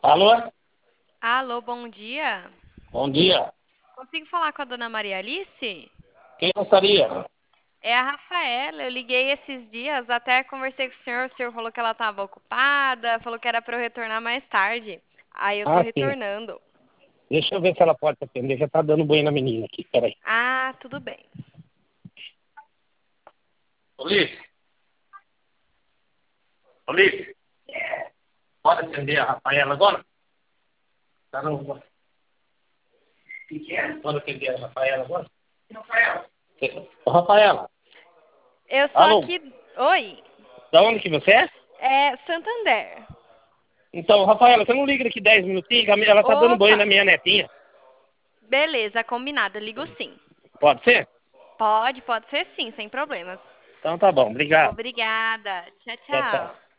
Alô? Alô, bom dia. Bom dia. Consigo falar com a dona Maria Alice? Quem gostaria? É a Rafaela. Eu liguei esses dias, até conversei com o senhor falou que ela estava ocupada, falou que era para eu retornar mais tarde. Aí eu tô Ah, sim. retornando. Deixa eu ver se ela pode atender. Já tá dando banho na menina aqui. Peraí. Ah, tudo bem. Ulisses, Ulisses, pode atender a Rafaela agora? Tá não. O que é? Pode atender a Rafaela agora? Rafaela. Ô, Rafaela. Eu sou Alô? aqui. Oi, Da onde que você é? é Santander. Então, Rafaela, você não liga daqui 10 minutinhos? Ela tá dando banho Opa, na minha netinha. beleza, combinado. Eu ligo sim. Pode ser? Pode ser sim, sem problemas. Então tá bom. Obrigado. Obrigada. Tchau, Tchau, tchau. tchau.